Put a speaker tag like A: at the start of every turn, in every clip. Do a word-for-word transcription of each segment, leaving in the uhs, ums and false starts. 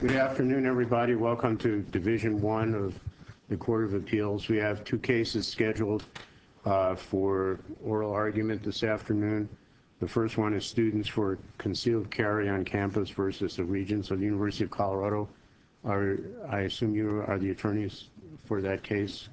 A: Good afternoon, everybody. Welcome to Division One of the Court of Appeals. We have two cases scheduled uh, for oral argument this afternoon. The first one is students for concealed carry on campus versus the Regents of the University of Colorado. Are, I assume you are the attorneys for that case?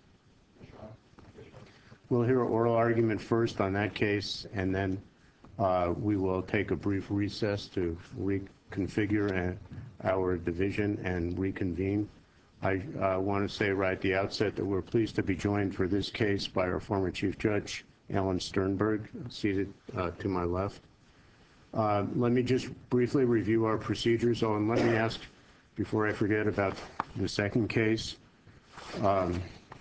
A: We'll hear oral argument first on that case, and then uh, we will take a brief recess to reconfigure our division and reconvene. I uh, want to say right at the outset that we're pleased to be joined for this case by our former Chief Judge, Alan Sternberg, seated uh, to my left. Uh, let me just briefly review our procedures. Oh, and let me ask, before I forget, about the second case. Um,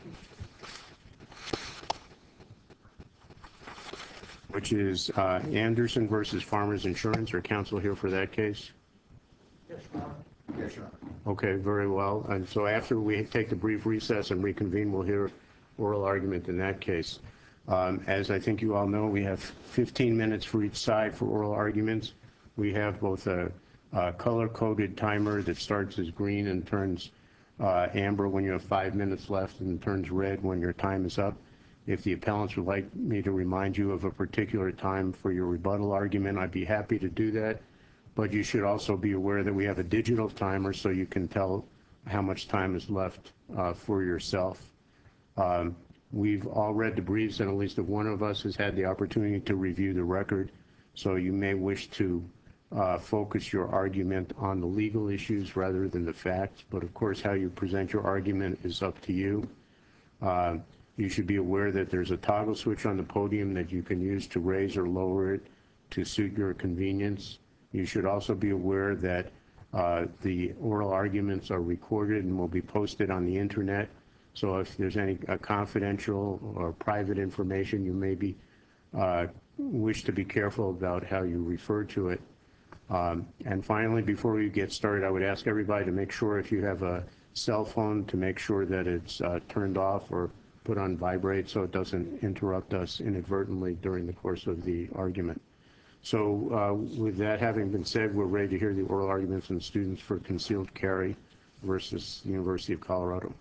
A: which is uh, Anderson versus Farmers Insurance. Are counsel here for that case?
B: Yes, Your Honor. Yes, Your Honor.
A: Okay, very well. And so after we take the brief recess and reconvene, we'll hear oral argument in that case. Um, as I think you all know, we have fifteen minutes for each side for oral arguments. We have both a, a color-coded timer that starts as green and turns uh, amber when you have five minutes left and turns red when your time is up. If the appellants would like me to remind you of a particular time for your rebuttal argument, I'd be happy to do that. But you should also be aware that we have a digital timer so you can tell how much time is left uh, for yourself. Um, we've all read the briefs, and at least one of us has had the opportunity to review the record. So you may wish to uh, focus your argument on the legal issues rather than the facts. But of course, how you present your argument is up to you. Uh, You should be aware that there's a toggle switch on the podium that you can use to raise or lower it to suit your convenience. You should also be aware that uh, the oral arguments are recorded and will be posted on the internet. So if there's any uh, confidential or private information, you may be uh, wish to be careful about how you refer to it. Um, and finally, before we get started, I would ask everybody to make sure if you have a cell phone to make sure that it's uh, turned off or put on vibrate so it doesn't interrupt us inadvertently during the course of the argument. So uh, with that having been said, we're ready to hear the oral arguments on students for concealed carry versus the University of Colorado.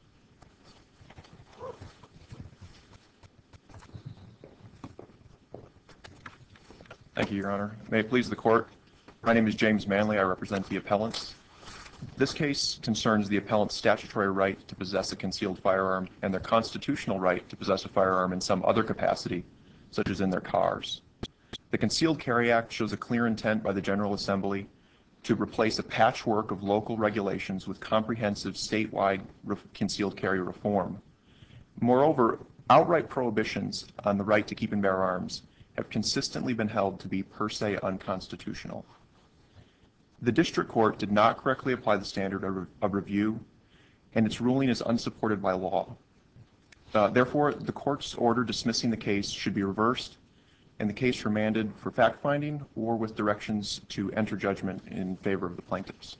C: Thank you, Your Honor. May it please the court, my name is James Manley. I represent the appellants. This case concerns the appellant's statutory right to possess a concealed firearm and their constitutional right to possess a firearm in some other capacity, such as in their cars. The Concealed Carry Act shows a clear intent by the General Assembly to replace a patchwork of local regulations with comprehensive statewide concealed carry reform. Moreover, outright prohibitions on the right to keep and bear arms have consistently been held to be per se unconstitutional. The district court did not correctly apply the standard of, of review, and its ruling is unsupported by law. Uh, therefore, the court's order dismissing the case should be reversed, and the case remanded for fact-finding or with directions to enter judgment in favor of the plaintiffs.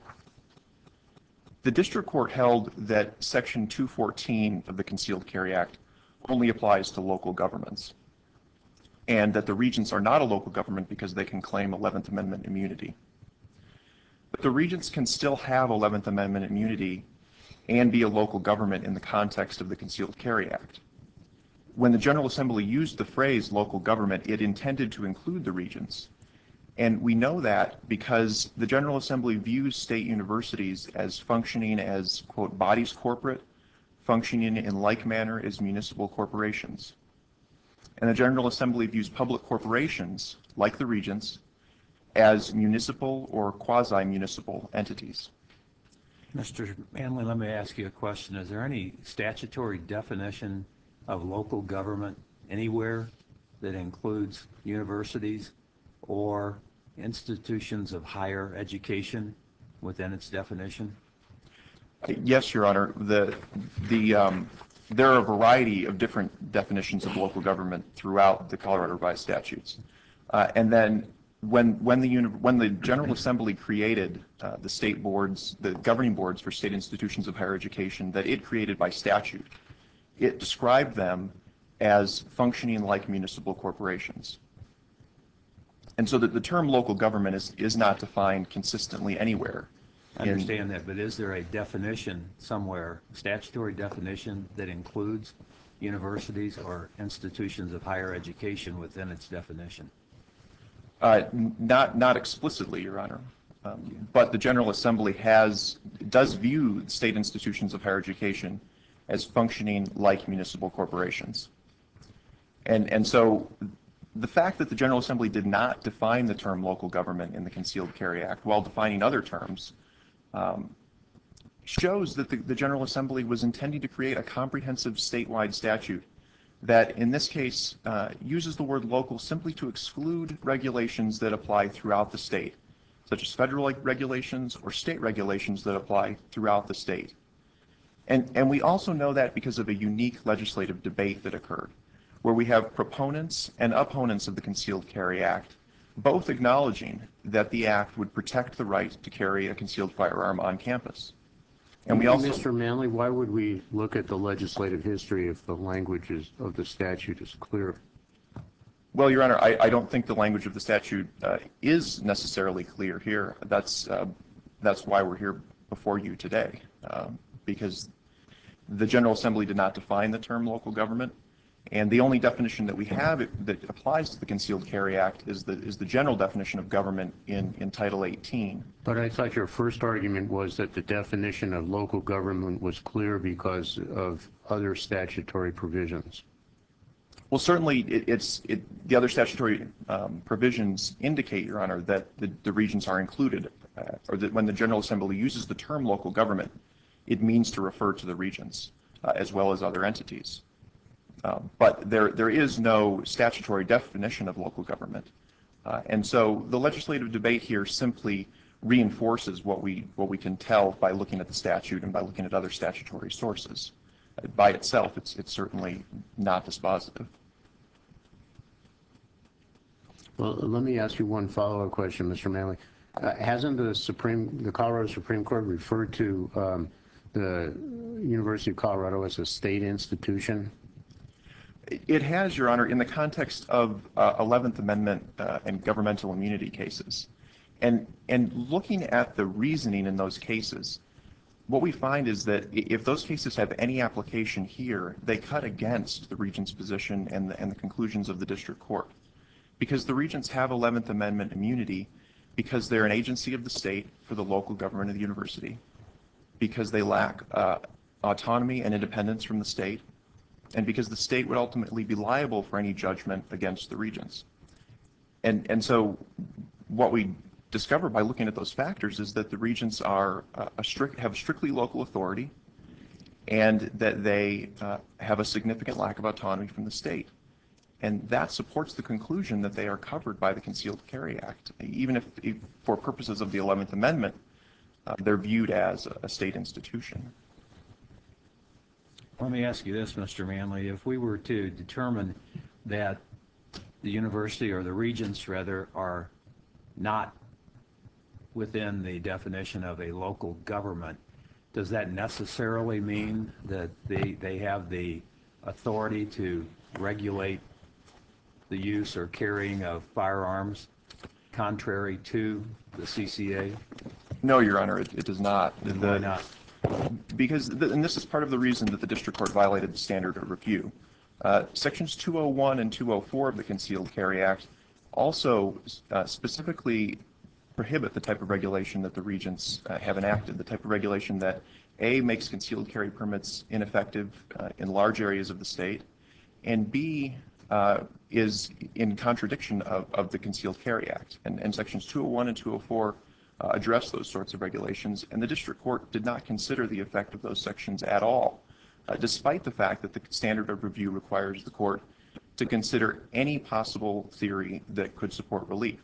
C: The district court held that Section two fourteen of the Concealed Carry Act only applies to local governments, and that the regents are not a local government because they can claim eleventh Amendment immunity. But the regents can still have eleventh Amendment immunity and be a local government in the context of the Concealed Carry Act. When the General Assembly used the phrase local government, it intended to include the regents. And we know that because the General Assembly views state universities as functioning as, quote, bodies corporate, functioning in like manner as municipal corporations. And the General Assembly views public corporations, like the regents, as municipal or quasi-municipal entities.
D: Mister Manley, let me ask you a question. Is there any statutory definition of local government anywhere that includes universities or institutions of higher education within its definition?
C: Yes, Your Honor. The, the, um, there are a variety of different definitions of local government throughout the Colorado Revised Statutes. Uh, and then When when the when the General Assembly created uh, the state boards, the governing boards for state institutions of higher education that it created by statute, it described them as functioning like municipal corporations. And so that the term local government is is not defined consistently anywhere.
D: I understand that, but is there a definition somewhere, statutory definition, that includes universities or institutions of higher education within its definition?
C: Uh, n- not not explicitly, Your Honor, um, but the General Assembly has does view state institutions of higher education as functioning like municipal corporations, and and so the fact that the General Assembly did not define the term local government in the Concealed Carry Act while defining other terms um, shows that the, the General Assembly was intending to create a comprehensive statewide statute that, in this case, uh, uses the word local simply to exclude regulations that apply throughout the state, such as federal regulations or state regulations that apply throughout the state. And, and we also know that because of a unique legislative debate that occurred, where we have proponents and opponents of the Concealed Carry Act, both acknowledging that the act would protect the right to carry a concealed firearm on campus. And we also,
A: Mister Manley, why would we look at the legislative history if the language is, of the statute is clear?
C: well, Your Honor, I, I don't think the language of the statute uh, is necessarily clear here. That's uh, that's why we're here before you today, um, because the General Assembly did not define the term local government, and the only definition that we have it, that applies to the Concealed Carry Act is the is the general definition of government in, in Title eighteen.
A: But I thought your first argument was that the definition of local government was clear because of other statutory provisions.
C: Well, certainly, it, it's it, the other statutory um, provisions indicate, Your Honor, that the, the regions are included, uh, or that when the General Assembly uses the term local government, it means to refer to the regions uh, as well as other entities. Uh, but there there is no statutory definition of local government, uh, and so the legislative debate here simply reinforces what we what we can tell by looking at the statute and by looking at other statutory sources. Uh, by itself, it's it's certainly not dispositive.
A: Well, let me ask you one follow-up question, Mister Manley. Uh, hasn't the Supreme, the Colorado Supreme Court referred to um, the University of Colorado as a state institution?
C: It has, Your Honor, in the context of uh, eleventh Amendment uh, and governmental immunity cases. And, and looking at the reasoning in those cases, what we find is that if those cases have any application here, they cut against the Regents' position and the, and the conclusions of the district court. Because the Regents have eleventh Amendment immunity because they're an agency of the state for the local government of the university, because they lack uh, autonomy and independence from the state, and because the state would ultimately be liable for any judgment against the Regents. And, and so what we discover by looking at those factors is that the Regents are uh, a strict, have strictly local authority, and that they uh, have a significant lack of autonomy from the state. And that supports the conclusion that they are covered by the Concealed Carry Act, even if, if for purposes of the eleventh Amendment, uh, they're viewed as a, a state institution.
D: Let me ask you this, Mister Manley. If we were to determine that the university, or the regents rather, are not within the definition of a local government, does that necessarily mean that they, they have the authority to regulate the use or carrying of firearms contrary to the C C A?
C: No, Your Honor, it, it does not.
D: Then
C: The-
D: why not?
C: Because, the, and this is part of the reason that the district court violated the standard of review. Uh, sections two oh one and two oh four of the Concealed Carry Act also uh, specifically prohibit the type of regulation that the Regents uh, have enacted, the type of regulation that, A, makes concealed carry permits ineffective uh, in large areas of the state, and B, uh, is in contradiction of, of the Concealed Carry Act. And, and sections two oh one and two oh four Uh, address those sorts of regulations, and the district court did not consider the effect of those sections at all, uh, despite the fact that the standard of review requires the court to consider any possible theory that could support relief.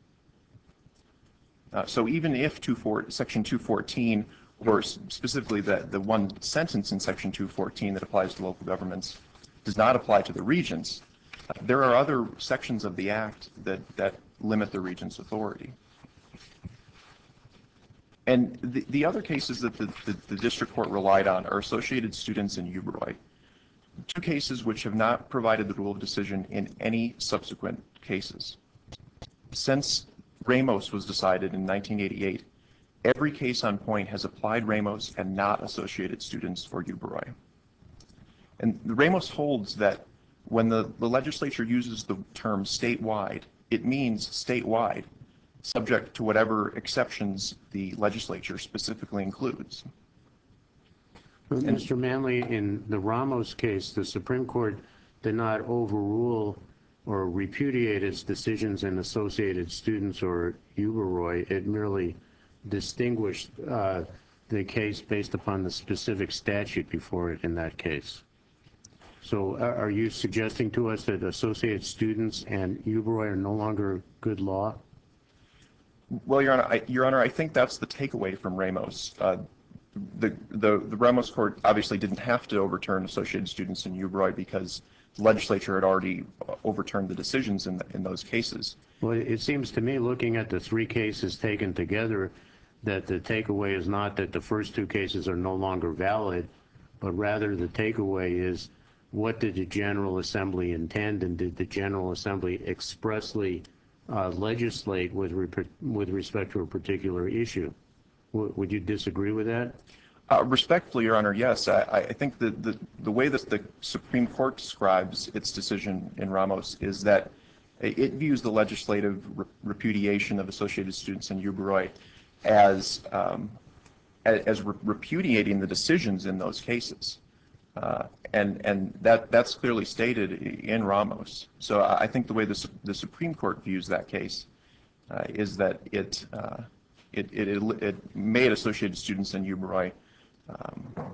C: Uh, so even if two four, section two fourteen, or specifically the, the one sentence in section two fourteen that applies to local governments, does not apply to the regents, uh, there are other sections of the act that, that limit the regents' authority. And the, the other cases that the, the, the district court relied on are Associated Students and Uberoy, two cases which have not provided the rule of decision in any subsequent cases. Since Ramos was decided in nineteen eighty-eight, every case on point has applied Ramos and not Associated Students or UBEROI. And Ramos holds that when the, the legislature uses the term statewide, it means statewide, subject to whatever exceptions the legislature specifically includes.
A: But Mister Manley, in the Ramos case, the Supreme Court did not overrule or repudiate its decisions in Associated Students or UBEROI. It merely distinguished uh, the case based upon the specific statute before it in that case. So uh, are you suggesting to us that Associated Students and UBEROI are no longer good law?
C: Well, Your Honor, I, Your Honor, I think that's the takeaway from Ramos. Uh, the, the, the Ramos court obviously didn't have to overturn Associated Students and UBEROI because the legislature had already overturned the decisions in, the, in those cases.
A: Well, it seems to me, looking at the three cases taken together, that the takeaway is not that the first two cases are no longer valid, but rather the takeaway is what did the General Assembly intend, and did the General Assembly expressly uh, legislate with, with respect to a particular issue? W would you disagree with that?
C: Uh, respectfully, Your Honor, yes. I, I think that the, the way that the Supreme Court describes its decision in Ramos is that it views the legislative re repudiation of Associated Students and UBEROI as, um, as re repudiating the decisions in those cases. Uh, and and that, that's clearly stated in Ramos. So I think the way the, the Supreme Court views that case uh, is that it, uh, it, it, it made Associated Students and UBEROI um,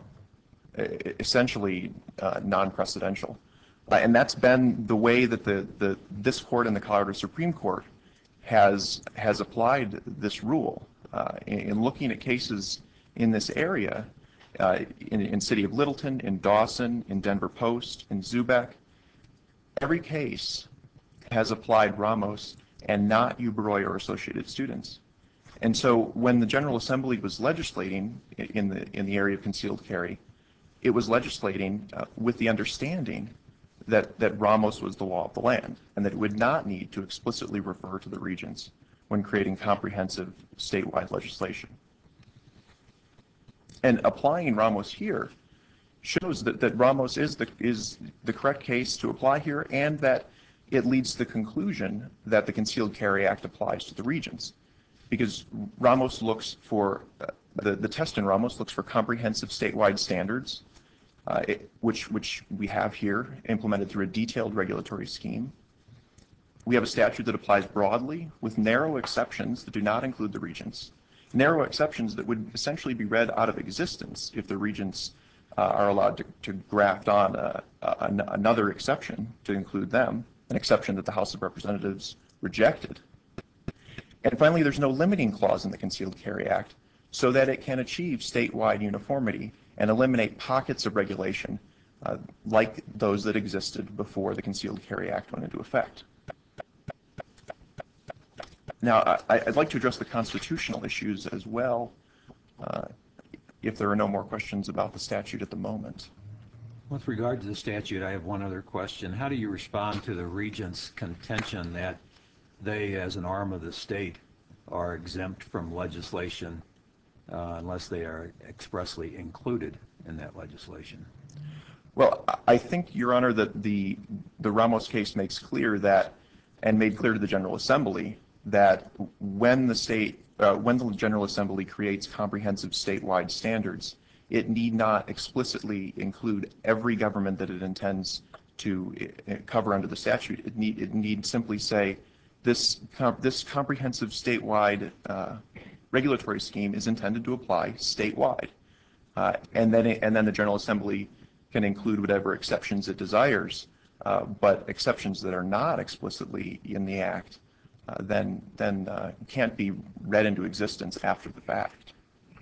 C: essentially uh, non-precedential. Uh, and that's been the way that the, the, this court and the Colorado Supreme Court has, has applied this rule. Uh, in, in looking at cases in this area, uh, in, in City of Littleton, in Dawson, in Denver Post, in Zubek, every case has applied Ramos and not UBEROI or Associated Students. And so when the General Assembly was legislating in the, in the area of concealed carry, it was legislating uh, with the understanding that, that Ramos was the law of the land and that it would not need to explicitly refer to the regions when creating comprehensive statewide legislation. And applying Ramos here shows that, that Ramos is the, is the correct case to apply here, and that it leads to the conclusion that the Concealed Carry Act applies to the regions. Because Ramos looks for, uh, the, the test in Ramos looks for comprehensive statewide standards, uh, it, which, which we have here implemented through a detailed regulatory scheme. We have a statute that applies broadly with narrow exceptions that do not include the regions. Narrow exceptions that would essentially be read out of existence if the regions uh, are allowed to, to graft on a, a, another exception to include them, an exception that the House of Representatives rejected. And finally, there's no limiting clause in the Concealed Carry Act so that it can achieve statewide uniformity and eliminate pockets of regulation uh, like those that existed before the Concealed Carry Act went into effect. Now, I, I'd like to address the constitutional issues as well, uh, if there are no more questions about the statute at the moment.
D: With regard to the statute, I have one other question. How do you respond to the Regent's contention that they, as an arm of the state, are exempt from legislation uh, unless they are expressly included in that legislation?
C: Well, I think, Your Honor, that the, the Ramos case makes clear that, and made clear to the General Assembly, that when the state, uh, when the General Assembly creates comprehensive statewide standards, it need not explicitly include every government that it intends to uh, cover under the statute. It need, it need simply say, this, comp this comprehensive statewide uh, regulatory scheme is intended to apply statewide. Uh, and, then it, and then the General Assembly can include whatever exceptions it desires, uh, but exceptions that are not explicitly in the Act Uh, then, then uh, can't be read into existence after the fact.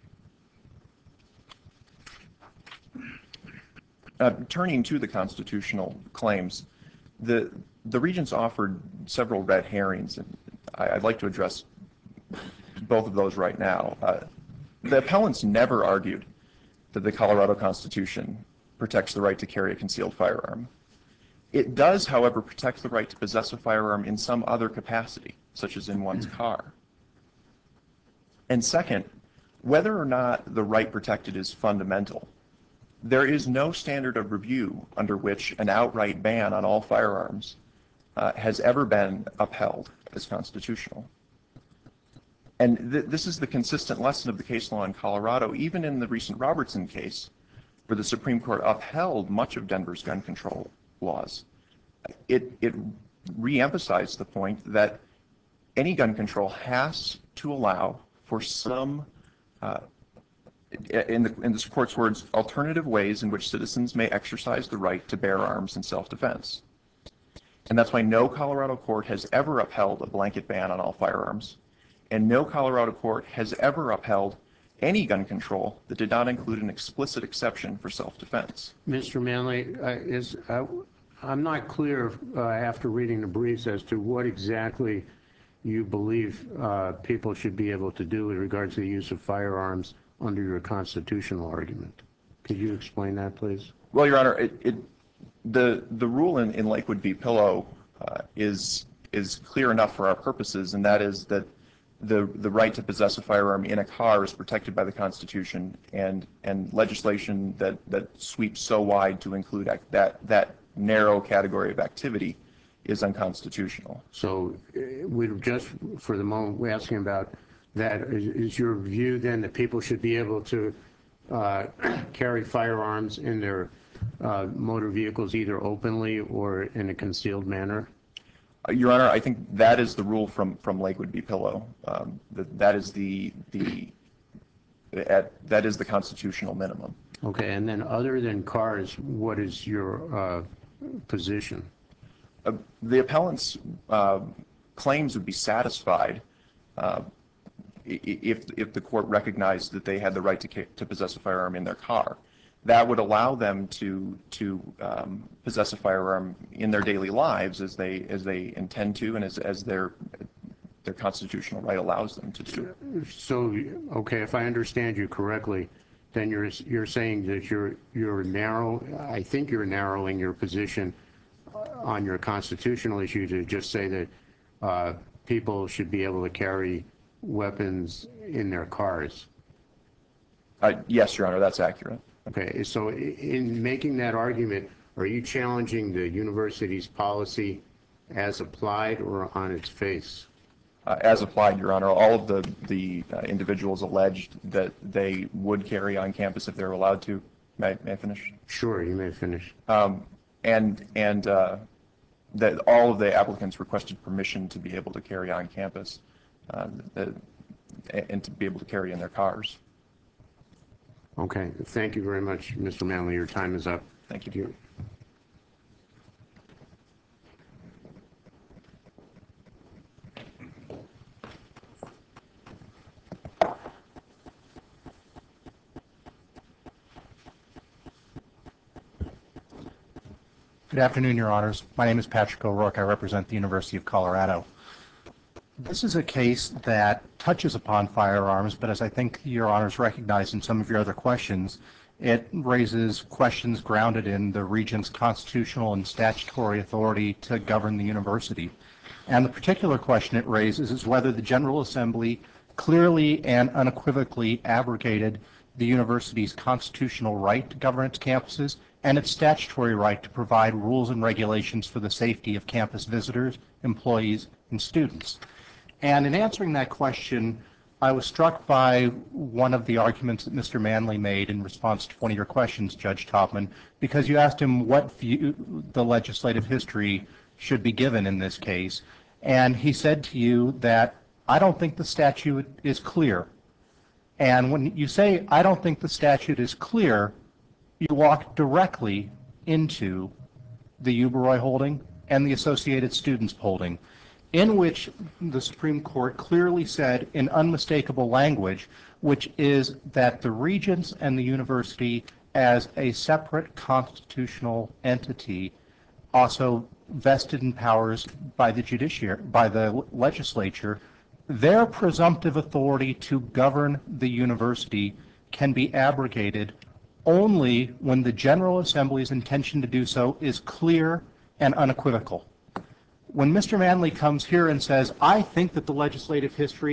C: Uh, turning to the constitutional claims, the, the Regents offered several red herrings, and I, I'd like to address both of those right now. Uh, the appellants never argued that the Colorado Constitution protects the right to carry a concealed firearm. It does, however, protect the right to possess a firearm in some other capacity, such as in one's car. And second, whether or not the right protected is fundamental, there is no standard of review under which an outright ban on all firearms uh, has ever been upheld as constitutional. And th this is the consistent lesson of the case law in Colorado, even in the recent Robertson case, where the Supreme Court upheld much of Denver's gun control laws. It, it re-emphasized the point that any gun control has to allow for some, uh, in, the, in this court's words, alternative ways in which citizens may exercise the right to bear arms in self-defense. And that's why no Colorado court has ever upheld a blanket ban on all firearms, and no Colorado court has ever upheld any gun control that did not include an explicit exception for self-defense.
A: Mister Manley, uh, is, uh, I'm not clear uh, after reading the briefs as to what exactly you believe uh, people should be able to do with regard to the use of firearms under your constitutional argument. Could you explain that, please?
C: Well, Your Honor, it, it, the, the rule in, in Lakewood v. Pillow uh, is, is clear enough for our purposes, and that is that the, the right to possess a firearm in a car is protected by the Constitution, and, and legislation that, that sweeps so wide to include act, that, that narrow category of activity is unconstitutional.
A: So uh, we're just, for the moment, we're asking about that. Is, is your view then that people should be able to uh, carry firearms in their uh, motor vehicles either openly or in a concealed manner?
C: Uh, Your Honor, I think that is the rule from, from Lakewood v. Pillow. Um, that, that is the, the, at, that is the constitutional minimum.
A: Okay, and then other than cars, what is your uh, position?
C: Uh, the appellant's uh, claims would be satisfied uh, if, if the court recognized that they had the right to, to possess a firearm in their car. That would allow them to, to um, possess a firearm in their daily lives as they, as they intend to and as, as their, their constitutional right allows them to do.
A: So, okay, if I understand you correctly, then you're, you're saying that you're, you're narrow, I think you're narrowing your position on your constitutional issue to just say that uh, people should be able to carry weapons in their cars.
C: Uh, yes, Your Honor, that's accurate.
A: Okay, so in making that argument, are you challenging the university's policy as applied or on its face?
C: Uh, as applied, Your Honor, all of the, the uh, individuals alleged that they would carry on campus if they're allowed to. May, may I finish?
A: Sure, you may finish.
C: Um, and and uh, that all of the applicants requested permission to be able to carry on campus uh, the, and to be able to carry in their cars.
A: Okay, thank you very much, Mister Manley. Your time is up.
C: Thank you.
E: Good afternoon, Your Honors. My name is Patrick O'Rourke. I represent the University of Colorado. This is a case that touches upon firearms, but as I think Your Honors recognize in some of your other questions, it raises questions grounded in the Regent's constitutional and statutory authority to govern the university. And the particular question it raises is whether the General Assembly clearly and unequivocally abrogated the university's constitutional right to govern its campuses and its statutory right to provide rules and regulations for the safety of campus visitors, employees, and students. And in answering that question, I was struck by one of the arguments that Mister Manley made in response to one of your questions, Judge Topman, because you asked him what view the legislative history should be given in this case. And he said to you that, I don't think the statute is clear. And when you say, I don't think the statute is clear, you walk directly into the Uberoy holding and the Associated Students holding, in which the Supreme Court clearly said in unmistakable language, which is that the Regents and the university as a separate constitutional entity also vested in powers by the judiciary, by the legislature, their presumptive authority to govern the university can be abrogated only when the General Assembly's intention to do so is clear and unequivocal. When Mister Manley comes here and says, I think that the legislative history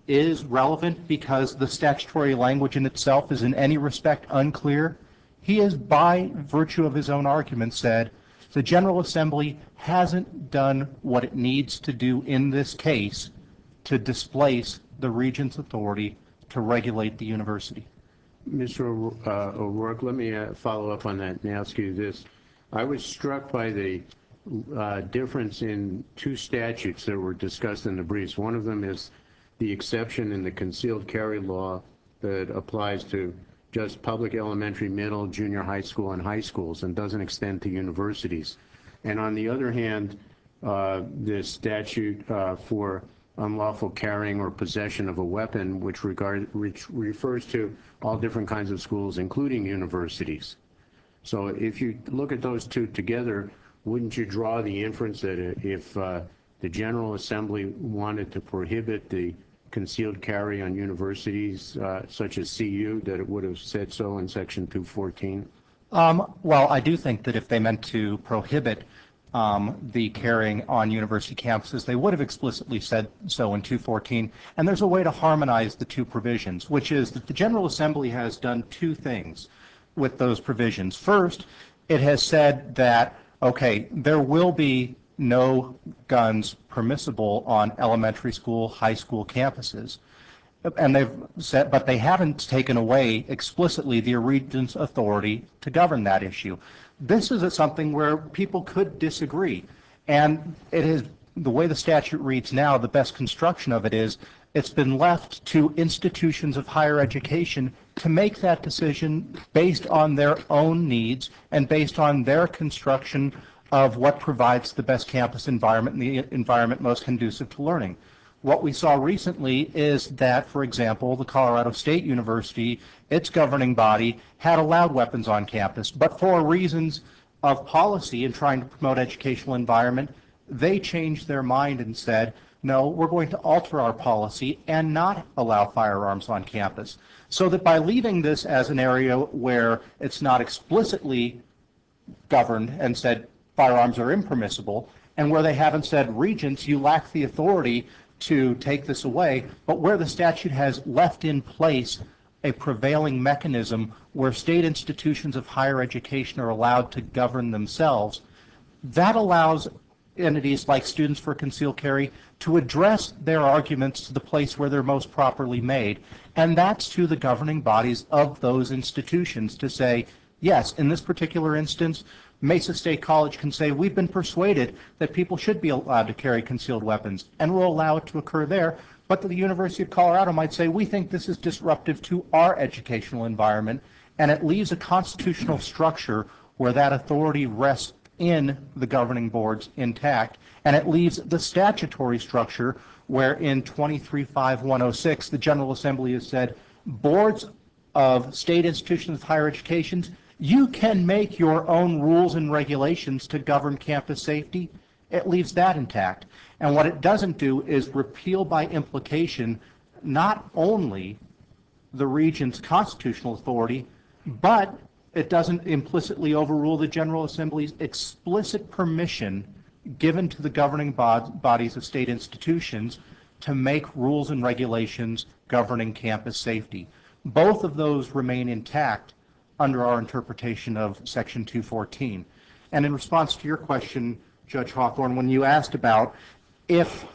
E: is relevant because the statutory language in itself is in any respect unclear. He has, by virtue of his own argument, said the General Assembly hasn't done what it needs to do in this case to displace the Regent's authority to regulate the university.
A: Mister O- uh, O'Rourke, let me uh, follow up on that and ask you this. I was struck by the uh, difference in two statutes that were discussed in the briefs. One of them is the exception in the concealed carry law that applies to just public elementary, middle, junior high school, and high schools and doesn't extend to universities. And on the other hand, uh, the statute uh, for unlawful carrying or possession of a weapon, which, regard, which refers to all different kinds of schools, including universities. So if you look at those two together, wouldn't you draw the inference that if uh, the General Assembly wanted to prohibit the concealed carry on universities uh, such as C U, that it would have said so in Section two fourteen?
E: Um, well, I do think that if they meant to prohibit um, the carrying on university campuses, they would have explicitly said so in two fourteen. And there's a way to harmonize the two provisions, which is that the General Assembly has done two things with those provisions. First, it has said that, okay, there will be no guns permissible on elementary school, high school campuses. And they've said, but they haven't taken away explicitly the Regent's authority to govern that issue. This is something where people could disagree. And it is, the way the statute reads now, the best construction of it is, it's been left to institutions of higher education to make that decision based on their own needs and based on their construction of what provides the best campus environment and the environment most conducive to learning. What we saw recently is that, for example, the Colorado State University, its governing body, had allowed weapons on campus, but for reasons of policy and trying to promote educational environment, they changed their mind and said, no, we're going to alter our policy and not allow firearms on campus. So that by leaving this as an area where it's not explicitly governed and said firearms are impermissible, and where they haven't said, Regents, you lack the authority to take this away, but where the statute has left in place a prevailing mechanism where state institutions of higher education are allowed to govern themselves, that allows entities like Students for Concealed Carry to address their arguments to the place where they're most properly made. And that's to the governing bodies of those institutions to say, yes, in this particular instance, Mesa State College can say, we've been persuaded that people should be allowed to carry concealed weapons, and we'll allow it to occur there. But the University of Colorado might say, we think this is disruptive to our educational environment, and it leaves a constitutional structure where that authority rests in the governing boards intact, and it leaves the statutory structure where in twenty-three five one oh six the General Assembly has said, boards of state institutions of higher education, you can make your own rules and regulations to govern campus safety. It leaves that intact. And what it doesn't do is repeal by implication not only the Regent's constitutional authority, but it doesn't implicitly overrule the General Assembly's explicit permission given to the governing bod- bodies of state institutions to make rules and regulations governing campus safety. Both of those remain intact under our interpretation of Section two fourteen. And in response to your question, Judge Hawthorne, when you asked about if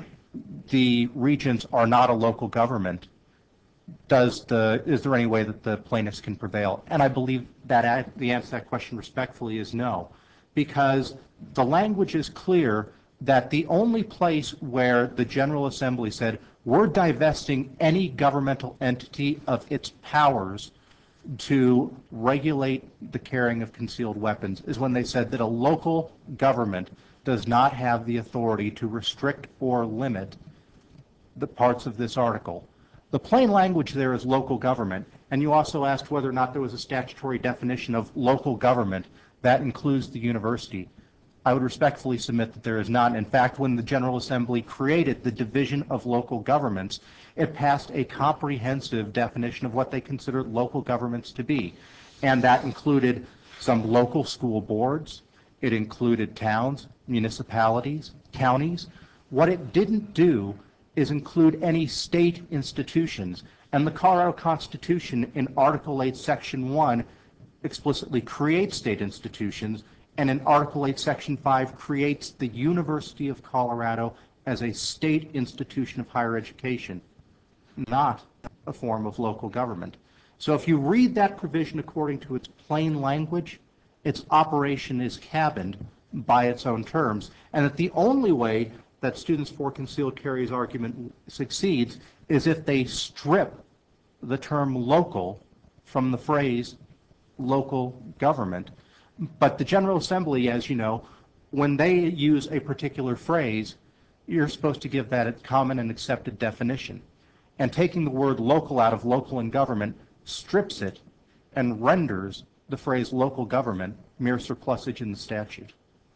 E: the Regents are not a local government, does the is there any way that the plaintiffs can prevail? And I believe that the answer to that question respectfully is no, because the language is clear that the only place where the General Assembly said we're divesting any governmental entity of its powers to regulate the carrying of concealed weapons is when they said that a local government does not have the authority to restrict or limit the parts of this article. The plain language there is local government, and you also asked whether or not there was a statutory definition of local government that includes the university. I would respectfully submit that there is not. In fact, when the General Assembly created the Division of Local Governments, it passed a comprehensive definition of what they considered local governments to be. And that included some local school boards, it included towns, municipalities, counties. What it didn't do is include any state institutions. And the Colorado Constitution in Article eight, Section one explicitly creates state institutions, and in Article eight, Section five creates the University of Colorado as a state institution of higher education, not a form of local government. So if you read that provision according to its plain language, its operation is cabined by its own terms, and that the only way that Students for Concealed Carry's argument succeeds is if they strip the term local from the phrase local government. But the General Assembly, as you know, when they use a particular phrase, you're supposed to give that a common and accepted definition. And taking the word local out of local and government strips it and renders the phrase local government mere surplusage in the statute.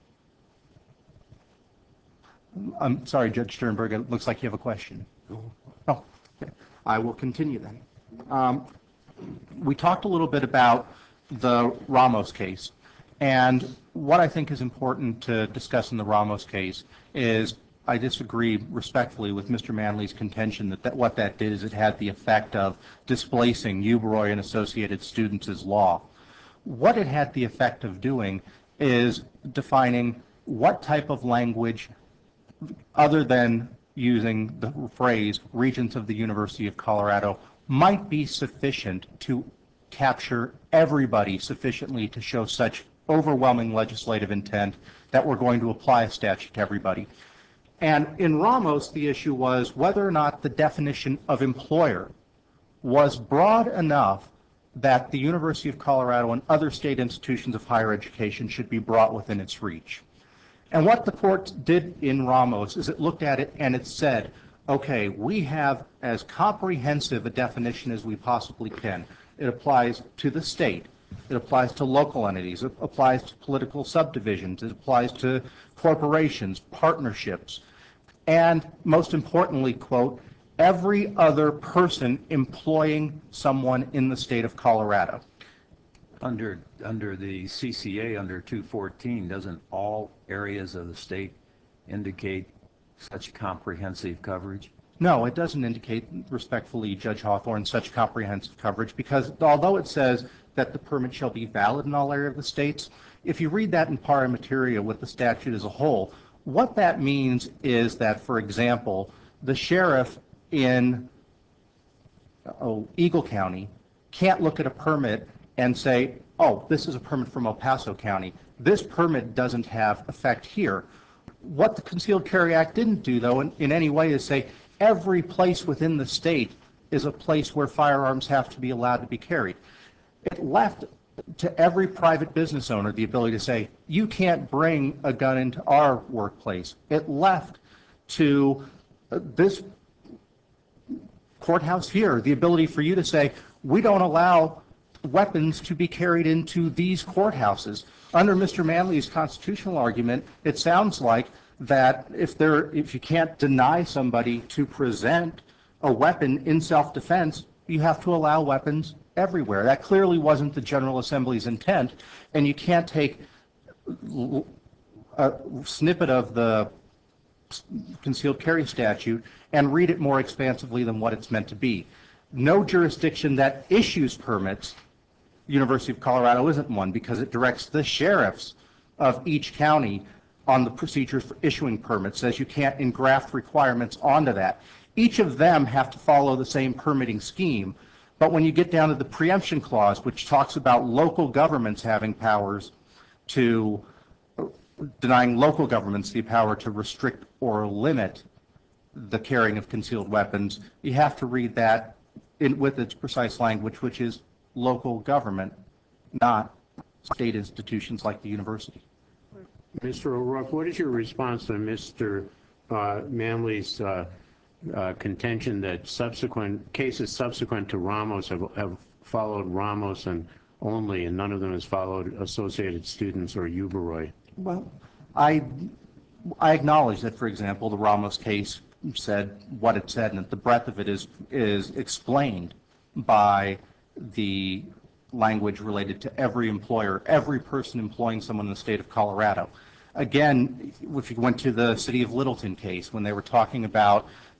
E: I'm sorry, Judge Sternberg, it looks like you have a question. Oh, okay. I will continue then. Um, we talked a little bit about the Ramos case, and what I think is important to discuss in the Ramos case is I disagree respectfully with Mister Manley's contention that, that what that did is it had the effect of displacing Uberoy and Associated Students as law. What it had the effect of doing is defining what type of language, other than using the phrase Regents of the University of Colorado, might be sufficient to capture everybody sufficiently to show such overwhelming legislative intent that we're going to apply a statute to everybody. And in Ramos, the issue was whether or not the definition of employer was broad enough that the University of Colorado and other state institutions of higher education should be brought within its reach. And what the court did in Ramos is it looked at it and it said, okay, we have as comprehensive a definition as we possibly can. It applies to the state. It applies to local entities. It applies to political subdivisions. It applies to corporations, partnerships, and most importantly, quote, every other person employing someone in the state of Colorado.
D: Under under the C C A, under two fourteen, doesn't all areas of the state indicate such comprehensive coverage?
E: No, it doesn't indicate, respectfully, Judge Hawthorne, such comprehensive coverage, because although it says that the permit shall be valid in all areas of the states, if you read that in pari materia with the statute as a whole, what that means is that, for example, the sheriff in oh, Eagle County can't look at a permit and say, oh, this is a permit from El Paso County. This permit doesn't have effect here. What the Concealed Carry Act didn't do, though, in, in any way is say every place within the state is a place where firearms have to be allowed to be carried. It left to every private business owner the ability to say, you can't bring a gun into our workplace. It left to uh, this courthouse here the ability for you to say, we don't allow weapons to be carried into these courthouses. Under Mister Manley's constitutional argument, it sounds like that if there, if you can't deny somebody to present a weapon in self-defense, you have to allow weapons everywhere. That clearly wasn't the General Assembly's intent, and you can't take a snippet of the concealed carry statute and read it more expansively than what it's meant to be. No jurisdiction that issues permits, University of Colorado isn't one, because it directs the sheriffs of each county on the procedures for issuing permits, says you can't engraft requirements onto that. Each of them have to follow the same permitting scheme, but when you get down to the preemption clause, which talks about local governments having powers to, denying local governments the power to restrict or limit the carrying of concealed weapons, you have to read that in, with its precise language, which is local government, not state institutions like the university.
A: Mister O'Rourke, what is your response to Mister Uh, Manley's uh, uh, contention that subsequent cases subsequent to Ramos have, have followed Ramos and only, and none of them has followed Associated Students or Uberoy?
E: Well, I, I acknowledge that, for example, the Ramos case said what it said, and that the breadth of it is, is explained by the language related to every employer, every person employing someone in the state of Colorado. Again, if you went to the city of Littleton case, when they were talking about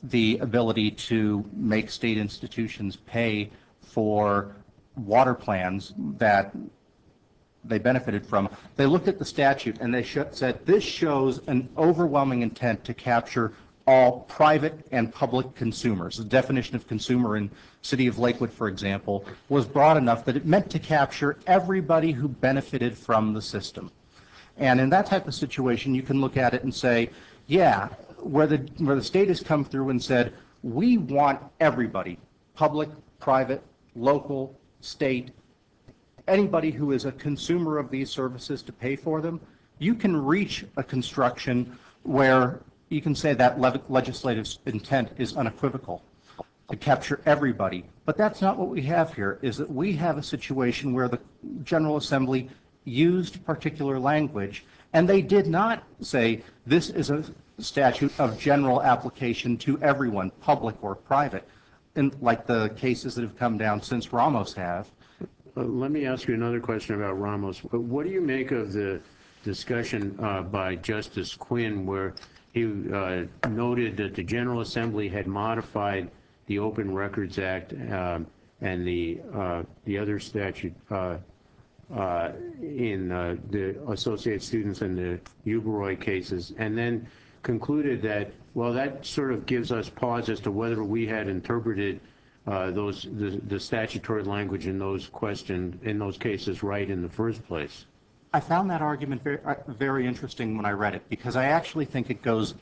E: the ability to make state institutions pay for water plans that they benefited from. They looked at the statute and they sh- said this shows an overwhelming intent to capture all private and public consumers. The definition of consumer in City of Lakewood, for example, was broad enough that it meant to capture everybody who benefited from the system. And in that type of situation, you can look at it and say, yeah, where the, where the state has come through and said, we want everybody, public, private, local, state, anybody who is a consumer of these services to pay for them, you can reach a construction where you can say that le- legislative intent is unequivocal to capture everybody. But that's not what we have here, is that we have a situation where the General Assembly used particular language, and they did not say this is a statute of general application to everyone, public or private, in, like the cases that have come down since Ramos have.
A: Uh, let me ask you another question about Ramos. What do you make of the discussion uh, by Justice Quinn where he uh, noted that the General Assembly had modified the Open Records Act uh, and the uh, the other statute uh, uh, in uh, the Associated Students and the Uberoy cases, and then concluded that, well, that sort of gives us pause as to whether we had interpreted uh, those the, the statutory language in those questions in those cases right in the first place.
E: I found that argument very, uh, very interesting when I read it, because I actually think it goes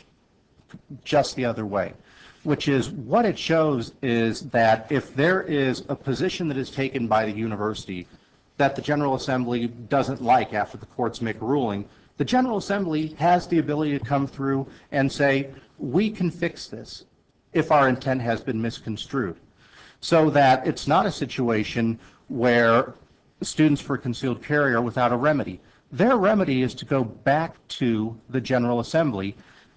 E: just the other way, which is what it shows is that if there is a position that is taken by the university that the General Assembly doesn't like after the courts make a ruling, the General Assembly has the ability to come through and say, we can fix this if our intent has been misconstrued. So that it's not a situation where students for concealed carry are without a remedy. Their remedy is to go back to the General Assembly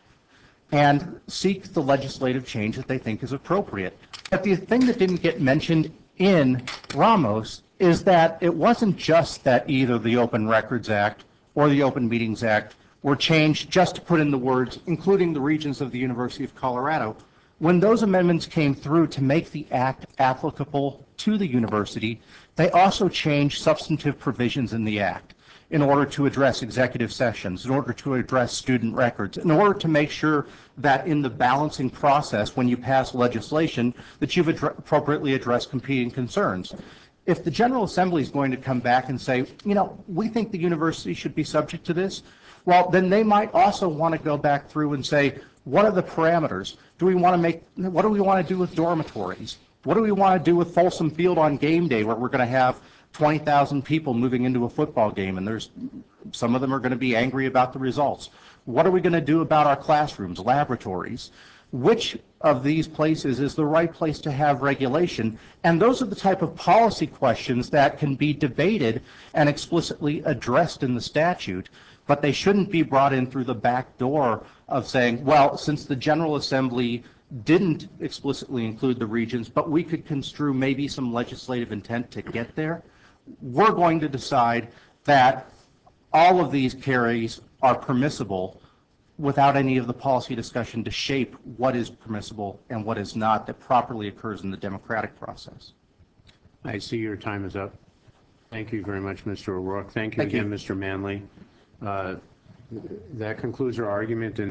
E: and seek the legislative change that they think is appropriate. But the thing that didn't get mentioned in Ramos is that it wasn't just that either the Open Records Act or the Open Meetings Act were changed just to put in the words, including the regions of the University of Colorado. When those amendments came through to make the act applicable to the university, they also changed substantive provisions in the act in order to address executive sessions, in order to address student records, in order to make sure that in the balancing process when you pass legislation that you've ad- appropriately addressed competing concerns. If the General Assembly is going to come back and say, you know, we think the university should be subject to this, well, then they might also want to go back through and say, what are the parameters? Do we want to make, what do we want to do with dormitories? What do we want to do with Folsom Field on game day where we're going to have twenty thousand people moving into a football game and there's, some of them are going to be angry about the results? What are we going to do about our classrooms, laboratories? Which of these places is the right place to have regulation? And those are the type of policy questions that can be debated and explicitly addressed in the statute, but they shouldn't be brought in through the back door of saying, well, since the General Assembly didn't explicitly include the regions, but we could construe maybe some legislative intent to get there, we're going to decide that all of these carries are permissible without any of the policy discussion to shape what is permissible and what is not that properly occurs in the democratic process.
A: I see your time is up. Thank you very much, Mister O'Rourke. Thank you
E: Thank you.
A: again, Mister Manley. Uh, that concludes our argument in